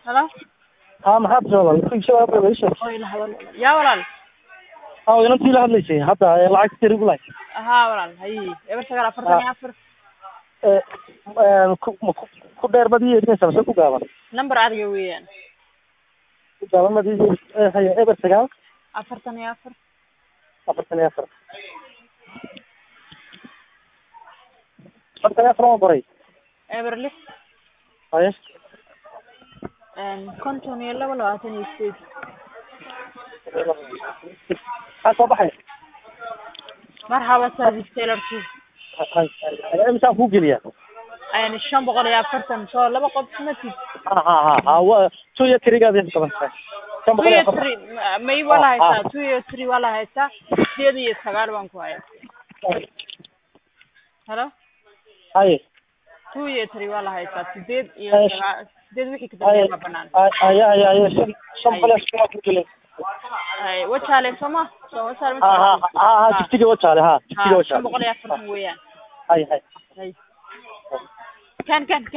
هلا ها maxaad joogaa ku shabaab weesha oy la hadal ya walaal inantii la hadlaysay hadda lacag tiri gulay haa walaal hay eber sagaal afartan iyo afar ku dheer badii inaysan ku gaaban number adiga weeyaan ku gaaban badii hay eber sagaal afartan iyo afar afartan iyo afar oo qoray eber lix hay konton iyo laba labaatan iyo sideed soo baxay marxaba service tailor two imisa ku geliya ayaan 540 soo laba qof matid ha waa tuya kirigaad inta badan may wala haysta 2 iyo 3 wala haysta 8 iyo 9 baan ku hayaa halo hay 2 iyo 3 wala haysta 8 iyo 9 8 wixii ka dambeeya banaan ay shan balas ku geliya ay wajale sama soo wasal jiftiga wajale jiftiga wajale 540 weeyaan hay kan